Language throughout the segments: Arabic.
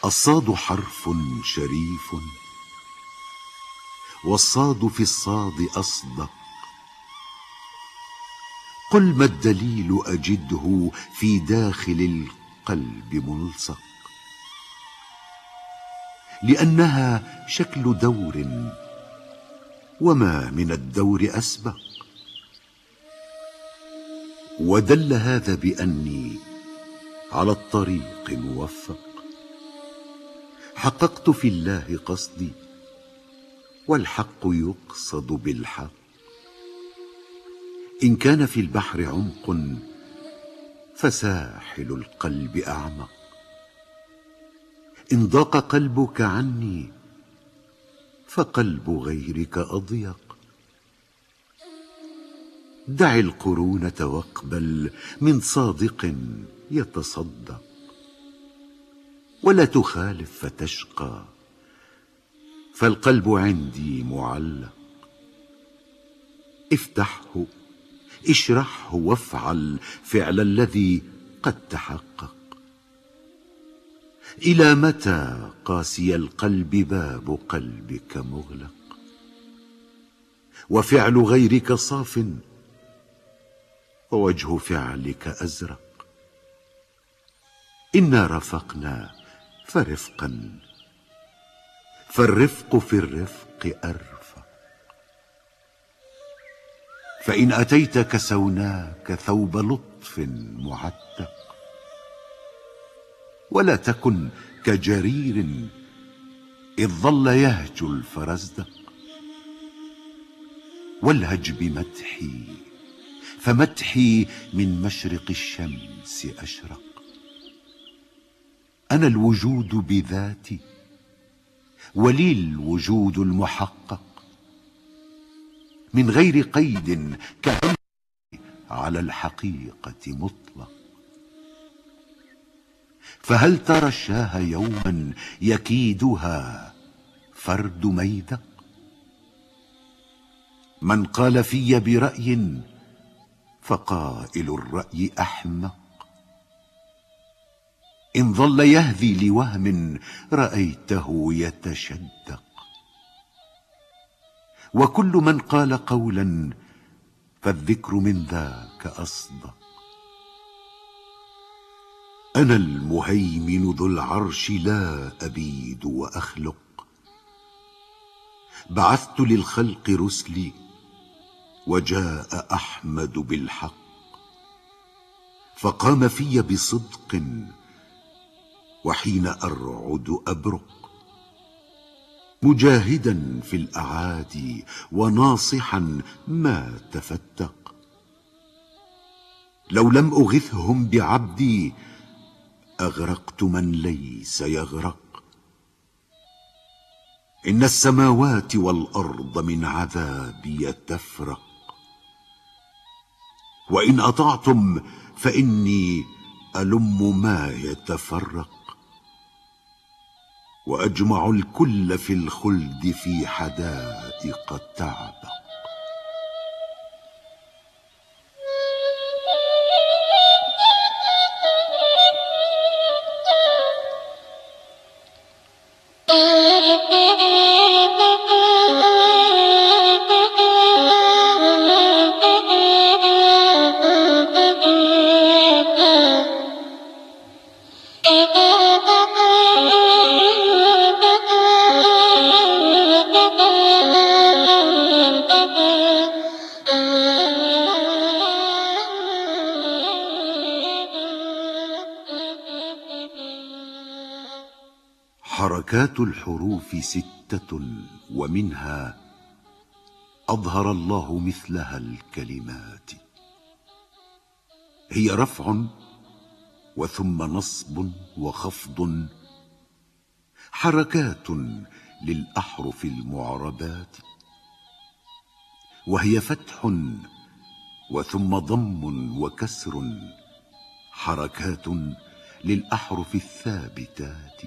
الصاد حرف شريف، والصاد في الصاد أصدق. قل ما الدليل أجده في داخل القلب ملصق، لأنها شكل دور، وما من الدور أسبق. ودل هذا بأني على الطريق موفق، حققت في الله قصدي، والحق يقصد بالحق. إن كان في البحر عمق، فساحل القلب أعمق. إن ضاق قلبك عني، فقلب غيرك أضيق. دع القرونة واقبل من صادق يتصدق، ولا تخالف فتشقى، فالقلب عندي معلق. افتحه، اشرحه، وافعل فعل الذي قد تحقق. إلى متى قاسي القلب باب قلبك مغلق، وفعل غيرك صاف، ووجه فعلك أزرق. إنا رفقنا فرفقا، فالرفق في الرفق أرفق. فإن أتيت كسوناك ثوب لطف معتق، ولا تكن كجرير إذ ظل يهجو الفرزدق. والهج بمدحي، فمدحي من مشرق الشمس أشرق. أنا الوجود بذاتي، ولي الوجود المحقق، من غير قيد كعلمي على الحقيقة مطلق. فهل ترى الشاه يوما يكيدها فرد ميدق؟ من قال في برأي، فقائل الرأي أحمق. إن ظل يهذي لوهم، رأيته يتشدق. وكل من قال قولا، فالذكر من ذاك أصدق. أنا المهيمن ذو العرش، لا أبيد وأخلق. بعثت للخلق رسلي، وجاء أحمد بالحق. فقام في بصدق، وحين أرعد أبرق. مجاهدا في الأعادي، وناصحا ما تفتق. لو لم أغثهم بعبدي، أغرقت من ليس يغرق. إن السماوات والأرض من عذابي تفرق. وإن أطعتم فإني ألم ما يتفرق. وأجمع الكل في الخلد في حدائق تعبق. حركات الحروف 6، ومنها أظهر الله مثلها الكلمات. هي رفع، وثم نصب وخفض، حركات للأحرف المعربات. وهي فتح، وثم ضم وكسر، حركات للأحرف الثابتات.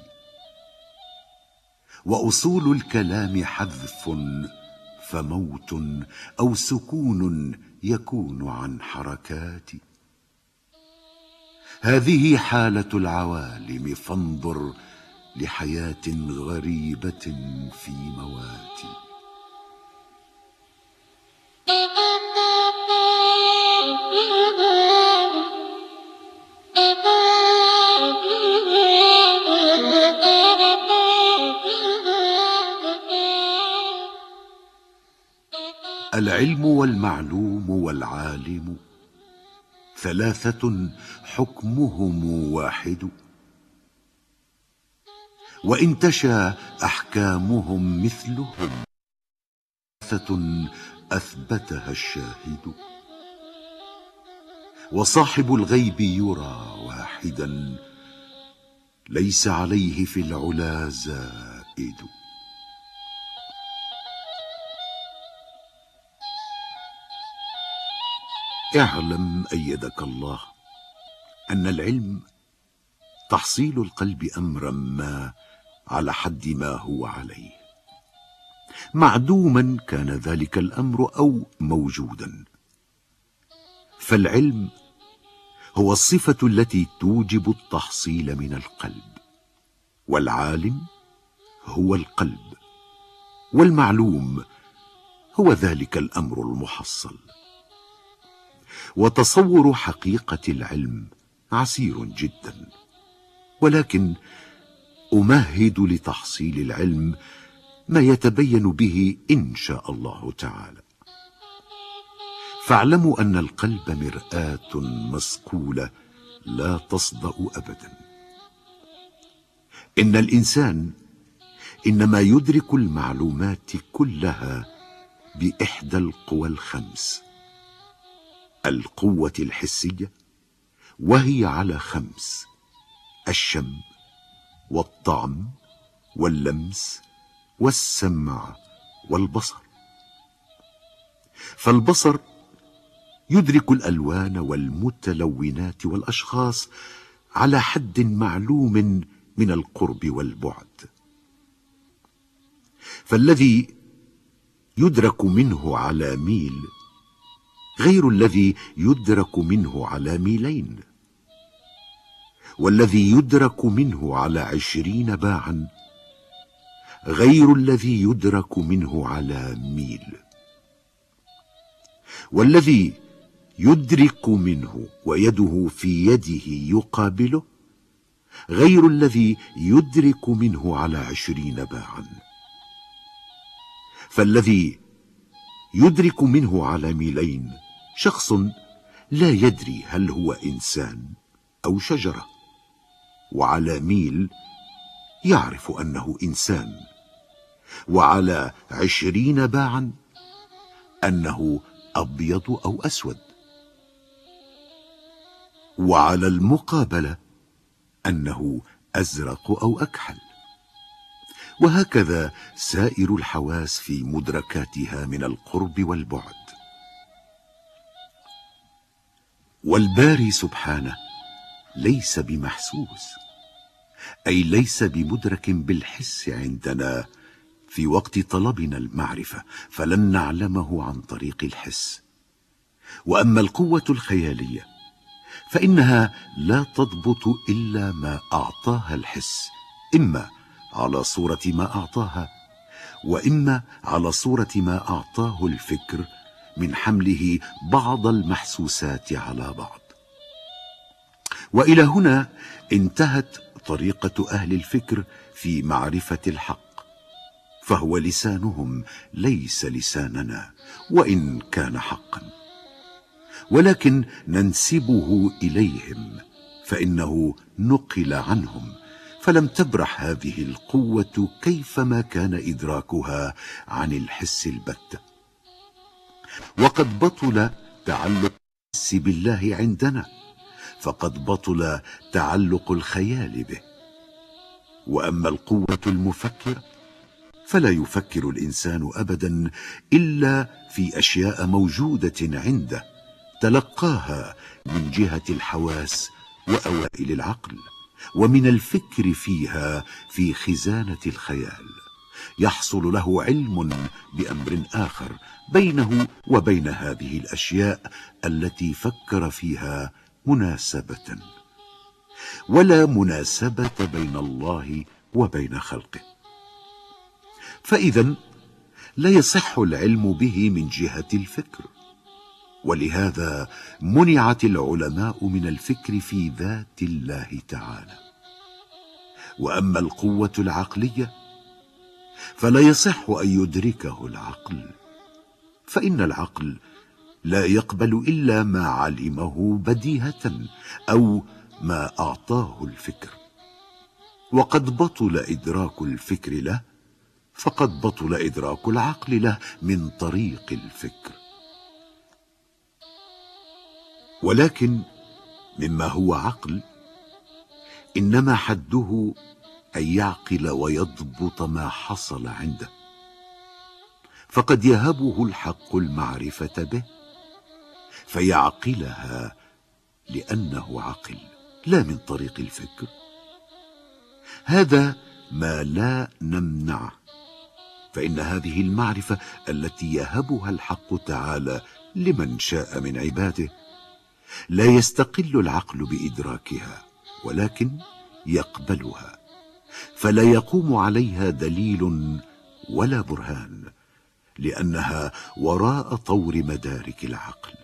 وأصول الكلام حذف، فموت أو سكون يكون عن حركات. هذه حالة العوالم، فانظر لحياة غريبة في مواتي. العلم والمعلوم والعالم ثلاثة حكمهم واحد، وإن تشا أحكامهم مثلهم، ثلاثة أثبتها الشاهد. وصاحب الغيب يرى واحدا، ليس عليه في العلا زائد. اعلم أيدك الله أن العلم تحصيل القلب أمرا ما على حد ما هو عليه، معدوما كان ذلك الأمر أو موجودا. فالعلم هو الصفة التي توجب التحصيل من القلب، والعالم هو القلب، والمعلوم هو ذلك الأمر المحصل. وتصور حقيقة العلم عسير جدا، ولكن أمهد لتحصيل العلم ما يتبين به إن شاء الله تعالى. فاعلموا أن القلب مرآة مصقولة لا تصدأ أبدا. إن الإنسان إنما يدرك المعلومات كلها بإحدى القوى الخمس: القوة الحسية، وهي على خمس: الشم والطعم واللمس والسمع والبصر. فالبصر يدرك الألوان والمتلونات والأشخاص على حد معلوم من القرب والبعد. فالذي يدرك منه على ميل غير الذي يدرك منه على ميلين، والذي يدرك منه على 20 باعا غير الذي يدرك منه على ميل، والذي يدرك منه ويده في يده يقابله غير الذي يدرك منه على 20 باعا. فالذي يدرك منه على ميلين شخص لا يدري هل هو إنسان أو شجرة، وعلى ميل يعرف أنه إنسان، وعلى 20 باعا أنه أبيض أو أسود، وعلى المقابلة أنه أزرق أو أكحل. وهكذا سائر الحواس في مدركاتها من القرب والبعد. والباري سبحانه ليس بمحسوس، أي ليس بمدرك بالحس عندنا في وقت طلبنا المعرفة، فلن نعلمه عن طريق الحس. وأما القوة الخيالية فإنها لا تضبط إلا ما أعطاها الحس، إما على صورة ما أعطاها، وإما على صورة ما أعطاه الفكر من حمله بعض المحسوسات على بعض. وإلى هنا انتهت طريقة أهل الفكر في معرفة الحق، فهو لسانهم ليس لساننا وإن كان حقا، ولكن ننسبه إليهم فإنه نقل عنهم، فلم تبرح هذه القوة كيفما كان إدراكها عن الحس البتة. وقد بطل تعلق الحس بالله عندنا، فقد بطل تعلق الخيال به. وأما القوة المفكرة فلا يفكر الإنسان أبدا إلا في أشياء موجودة عنده تلقاها من جهة الحواس وأوائل العقل، ومن الفكر فيها في خزانة الخيال يحصل له علم بأمر آخر بينه وبين هذه الأشياء التي فكر فيها مناسبة. ولا مناسبة بين الله وبين خلقه. فإذا لا يصح العلم به من جهة الفكر، ولهذا منعت العلماء من الفكر في ذات الله تعالى. وأما القوة العقلية فلا يصح أن يدركه العقل، فإن العقل لا يقبل إلا ما علمه بديهة أو ما أعطاه الفكر. وقد بطل إدراك الفكر له، فقد بطل إدراك العقل له من طريق الفكر. ولكن مما هو عقل إنما حده أن يعقل ويضبط ما حصل عنده، فقد يهبه الحق المعرفة به فيعقلها لأنه عقل، لا من طريق الفكر. هذا ما لا نمنعه، فإن هذه المعرفة التي يهبها الحق تعالى لمن شاء من عباده لا يستقل العقل بإدراكها، ولكن يقبلها، فلا يقوم عليها دليل ولا برهان، لأنها وراء طور مدارك العقل.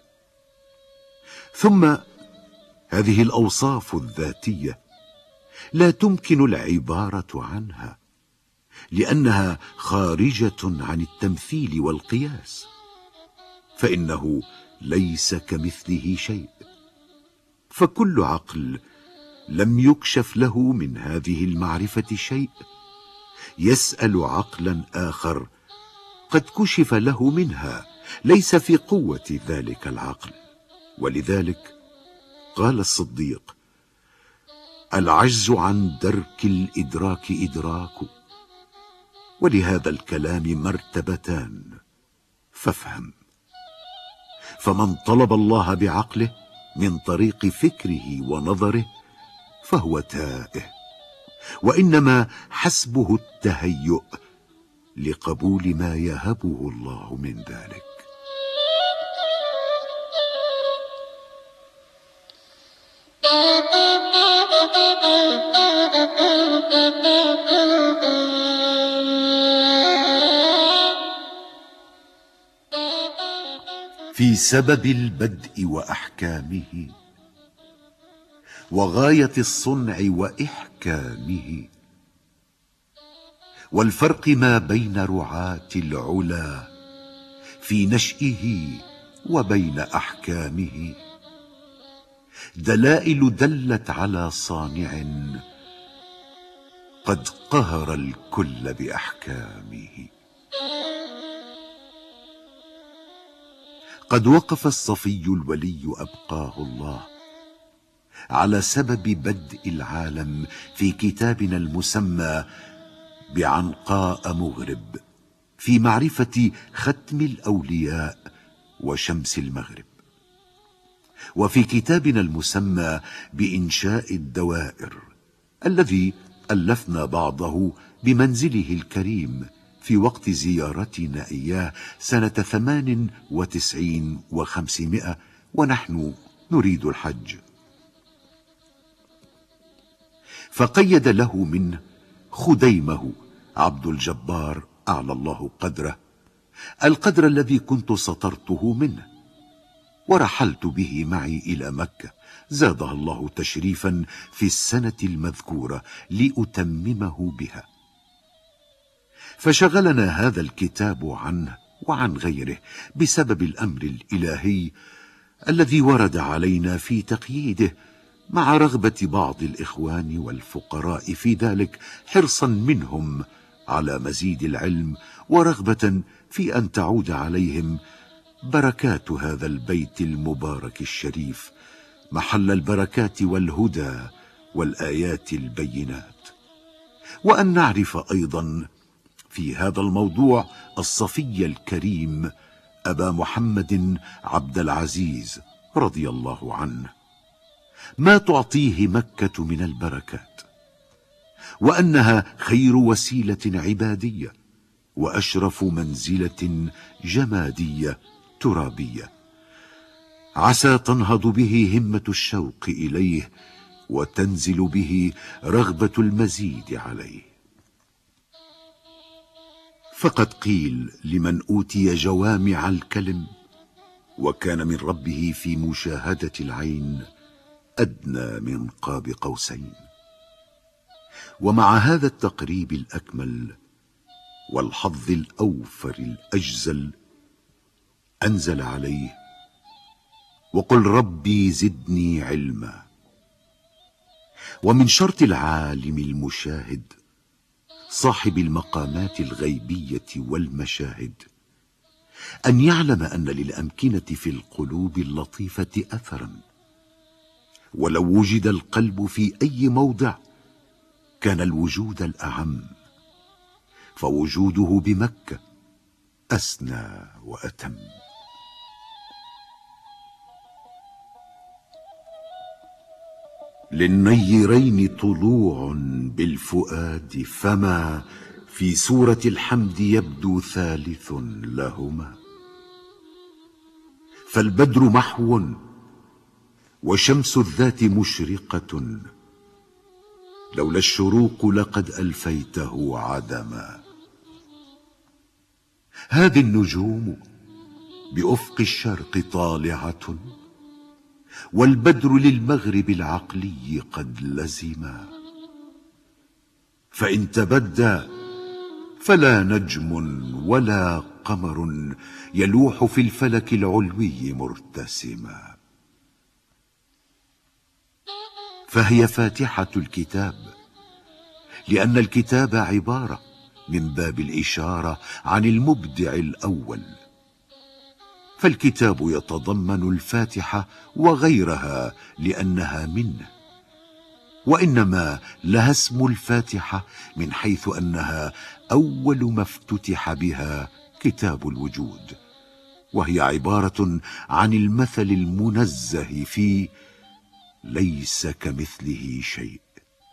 ثم هذه الأوصاف الذاتية لا تمكن العبارة عنها، لأنها خارجة عن التمثيل والقياس، فإنه ليس كمثله شيء. فكل عقل لم يكشف له من هذه المعرفة شيء يسأل عقلا آخر قد كشف له منها، ليس في قوة ذلك العقل. ولذلك قال الصديق: العجز عن درك الإدراك إدراك. ولهذا الكلام مرتبتان، فافهم. فمن طلب الله بعقله من طريق فكره ونظره فهو تائه، وإنما حسبه التهيؤ لقبول ما يهبه الله من ذلك. في سبب البدء وأحكامه، وغاية الصنع وإحكامه، والفرق ما بين رعاة العلا في نشئه وبين أحكامه، دلائل دلت على صانع قد قهر الكل بأحكامه. قد وقف الصفي الولي أبقاه الله على سبب بدء العالم في كتابنا المسمى بعنقاء مغرب في معرفة ختم الأولياء وشمس المغرب، وفي كتابنا المسمى بإنشاء الدوائر الذي ألفنا بعضه بمنزله الكريم في وقت زيارتنا إياه سنة 98 و500 ونحن نريد الحج. فقيد له منه خديمه عبد الجبار أعلى الله قدره، القدر الذي كنت سطرته منه، ورحلت به معي إلى مكة زادها الله تشريفا في السنة المذكورة لأتممه بها. فشغلنا هذا الكتاب عنه وعن غيره بسبب الأمر الإلهي الذي ورد علينا في تقييده، مع رغبة بعض الإخوان والفقراء في ذلك، حرصا منهم على مزيد العلم، ورغبة في أن تعود عليهم بركات هذا البيت المبارك الشريف، محل البركات والهدى والآيات البينات. وأن نعرف أيضا في هذا الموضوع الصفي الكريم أبا محمد عبد العزيز رضي الله عنه، ما تعطيه مكة من البركات، وأنها خير وسيلة عبادية وأشرف منزلة جمادية ترابية، عسى تنهض به همة الشوق إليه وتنزل به رغبة المزيد عليه. فقد قيل لمن أوتي جوامع الكلم وكان من ربه في مشاهدة العين أدنى من قاب قوسين. ومع هذا التقريب الأكمل والحظ الأوفر الأجزل أنزل عليه: وقل ربي زدني علما. ومن شرط العالم المشاهد صاحب المقامات الغيبية والمشاهد أن يعلم أن للأمكنة في القلوب اللطيفة أثرا، ولو وجد القلب في أي موضع كان الوجود الأعم، فوجوده بمكة أسنى وأتم. للنيرين طلوع بالفؤاد، فما في سورة الحمد يبدو ثالث لهما. فالبدر محو وشمس الذات مشرقة، لولا الشروق لقد ألفيته عدما. هذه النجوم بأفق الشرق طالعة، والبدر للمغرب العقلي قد لزما. فإن تبدى فلا نجم ولا قمر يلوح في الفلك العلوي مرتسما. فهي فاتحة الكتاب، لأن الكتاب عبارة من باب الإشارة عن المبدع الأول، فالكتاب يتضمن الفاتحة وغيرها لأنها منه، وإنما لها اسم الفاتحة من حيث أنها أول ما افتتح بها كتاب الوجود، وهي عبارة عن المثل المنزه في ليس كمثله شيء.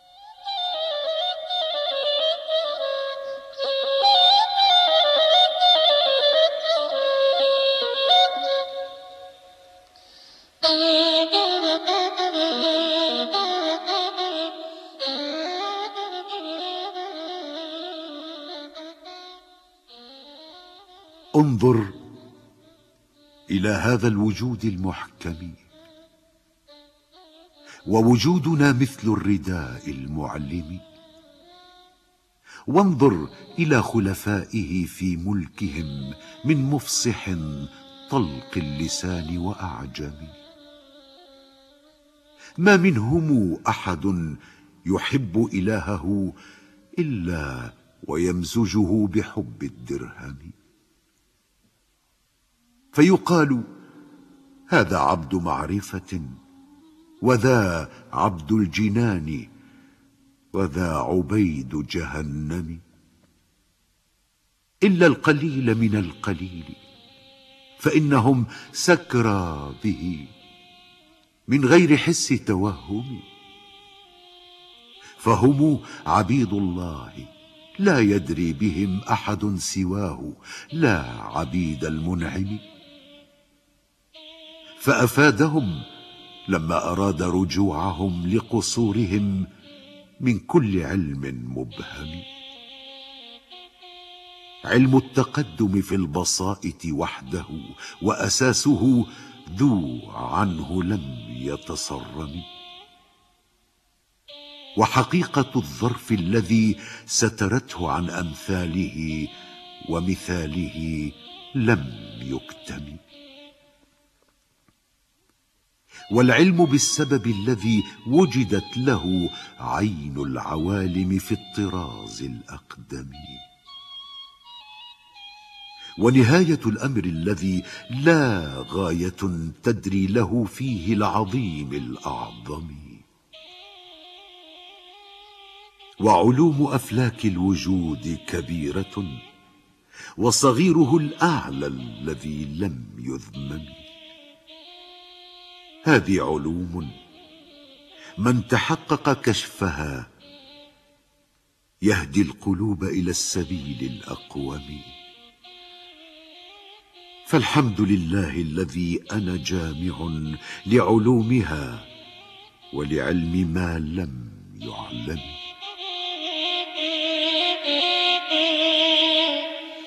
انظر إلى هذا الوجود المحكم، ووجودنا مثل الرداء المعلم. وانظر إلى خلفائه في ملكهم من مفصح طلق اللسان وأعجم، ما منهم أحد يحب إلهه إلا ويمزجه بحب الدرهم. فيقال هذا عبد معرفة، وذا عبد الجنان، وذا عبيد جهنم. إلا القليل من القليل، فإنهم سكرى به من غير حس توهم. فهم عبيد الله لا يدري بهم أحد سواه، لا عبيد المنعم. فأفادهم لما أراد رجوعهم لقصورهم من كل علم مبهم. علم التقدم في البسائط وحده، وأساسه ذو عنه لم يتصرم. وحقيقة الظرف الذي سترته عن أمثاله ومثاله لم يكتم. والعلم بالسبب الذي وجدت له عين العوالم في الطراز الأقدم. ونهاية الأمر الذي لا غاية تدري له فيه العظيم الأعظم. وعلوم أفلاك الوجود كبيرة، وصغيره الأعلى الذي لم يذمم. هذه علوم من تحقق كشفها يهدي القلوب إلى السبيل الأقوم. فالحمد لله الذي أنا جامع لعلومها ولعلم ما لم يعلم.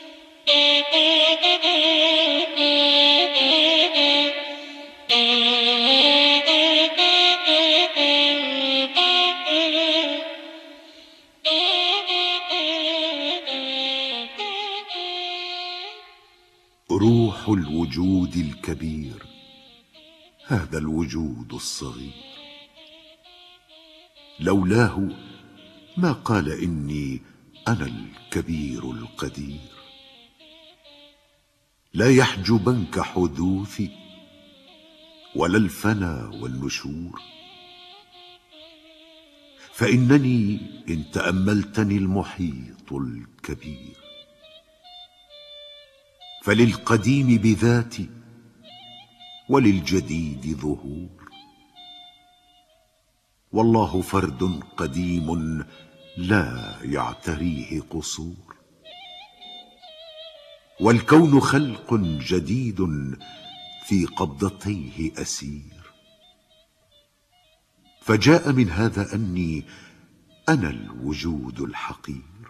الوجود الكبير هذا الوجود الصغير. لولاه ما قال إني أنا الكبير القدير. لا يحجبنك حدوثي ولا الفنا والنشور، فإنني إن تأملتني المحيط الكبير. فللقديم بذاتي وللجديد ظهور، والله فرد قديم لا يعتريه قصور، والكون خلق جديد في قبضتيه أسير. فجاء من هذا أني أنا الوجود الحقير،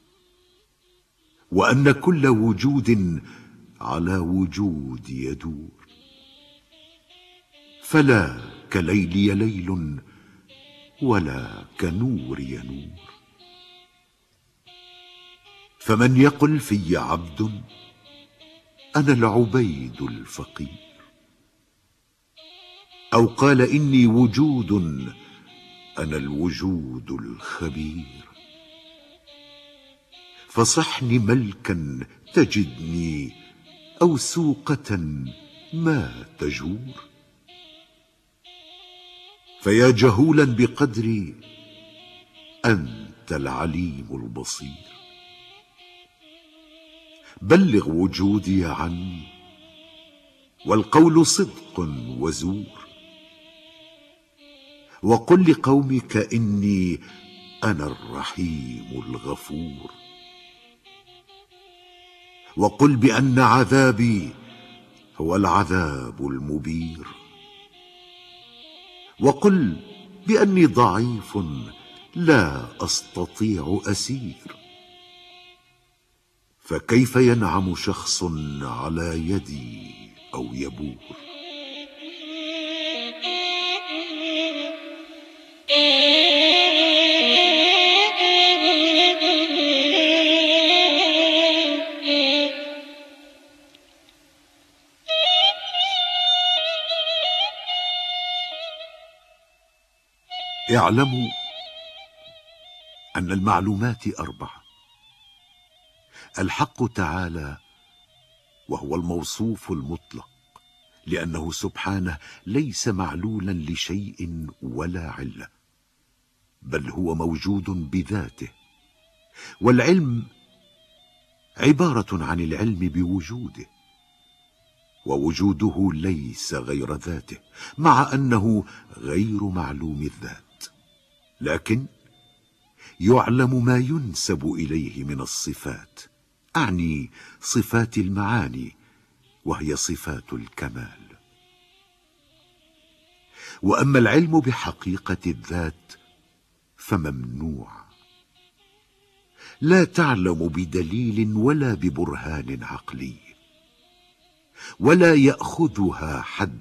وأن كل وجود على وجود يدور. فلا كليلي ليل ولا كنوري نور. فمن يقل في عبد أنا العبيد الفقير، أو قال إني وجود أنا الوجود الخبير، فصحني ملكا تجدني أو سوقة ما تجور. فيا جهولا بقدري أنت العليم البصير، بلغ وجودي عني والقول صدق وزور، وقل لقومك إني أنا الرحيم الغفور، وقل بأن عذابي هو العذاب المبير، وقل بأني ضعيف لا أستطيع أسير. فكيف ينعم شخص على يدي أو يبور؟ اعلموا أن المعلومات أربعة: الحق تعالى، وهو الموصوف المطلق، لأنه سبحانه ليس معلولا لشيء ولا علة، بل هو موجود بذاته. والعلم عبارة عن العلم بوجوده، ووجوده ليس غير ذاته، مع أنه غير معلوم الذات، لكن يعلم ما ينسب إليه من الصفات، أعني صفات المعاني، وهي صفات الكمال. وأما العلم بحقيقة الذات فممنوع، لا تعلم بدليل ولا ببرهان عقلي، ولا يأخذها حد،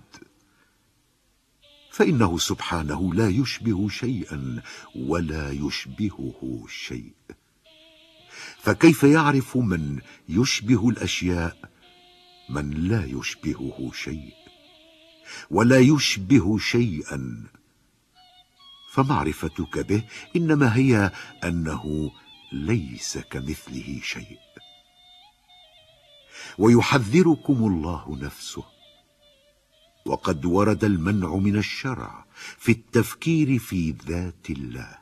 فإنه سبحانه لا يشبه شيئا ولا يشبهه شيء. فكيف يعرف من يشبه الأشياء من لا يشبهه شيء، ولا يشبه شيئا؟ فمعرفتك به إنما هي أنه ليس كمثله شيء. ويحذركم الله نفسه، وقد ورد المنع من الشرع في التفكير في ذات الله.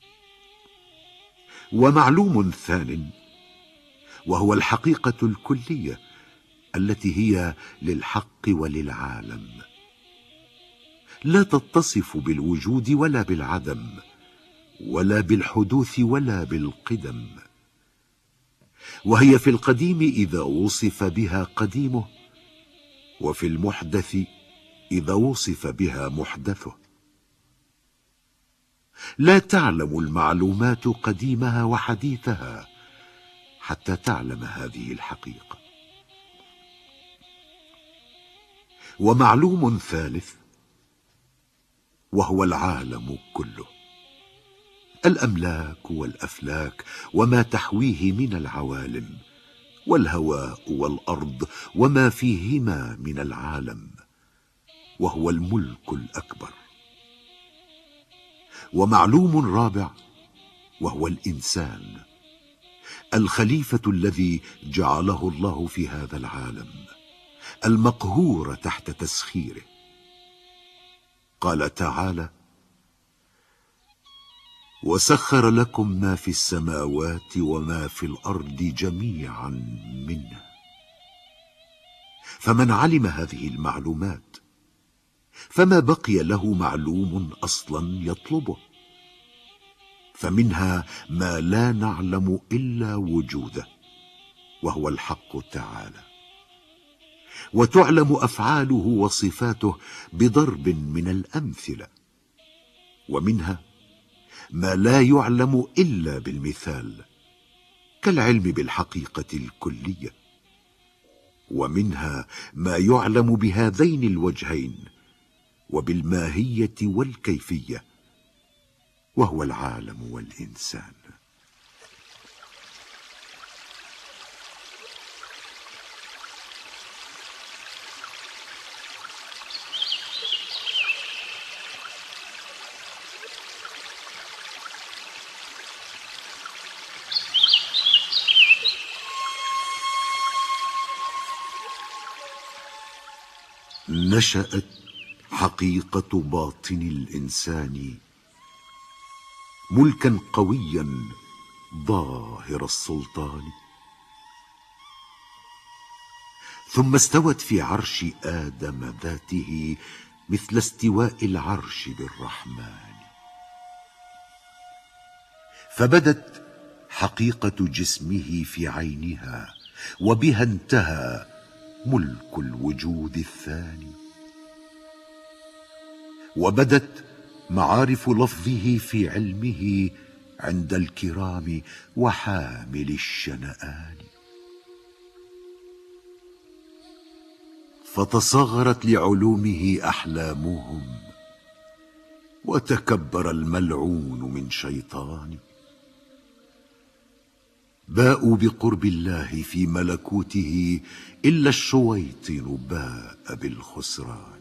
ومعلوم ثان، وهو الحقيقة الكلية التي هي للحق وللعالم، لا تتصف بالوجود ولا بالعدم، ولا بالحدوث ولا بالقدم، وهي في القديم إذا وصف بها قديمه، وفي المحدث إذا وصف بها محدثه. لا تعلم المعلومات قديمها وحديثها حتى تعلم هذه الحقيقة. ومعلوم ثالث، وهو العالم كله، الأملاك والأفلاك وما تحويه من العوالم، والهواء والأرض وما فيهما من العالم، وهو الملك الأكبر. ومعلوم رابع وهو الإنسان، الخليفة الذي جعله الله في هذا العالم، المقهور تحت تسخيره. قال تعالى: وسخر لكم ما في السماوات وما في الأرض جميعا منه. فمن علم هذه المعلومات فما بقي له معلوم أصلا يطلبه، فمنها ما لا نعلم إلا وجوده، وهو الحق تعالى. وتعلم أفعاله وصفاته بضرب من الأمثلة، ومنها ما لا يعلم إلا بالمثال، كالعلم بالحقيقة الكلية. ومنها ما يعلم بهذين الوجهين وبالماهية والكيفية، وهو العالم والإنسان. نشأت حقيقة باطن الإنسان ملكا قويا ظاهر السلطان، ثم استوت في عرش آدم ذاته مثل استواء العرش بالرحمن. فبدت حقيقة جسمه في عينها، وبها انتهى ملك الوجود الثاني. وبدت معارف لفظه في علمه عند الكرام وحامل الشنآن. فتصغرت لعلومه أحلامهم، وتكبر الملعون من شيطان. باءوا بقرب الله في ملكوته، إلا الشويطن باء بالخسران.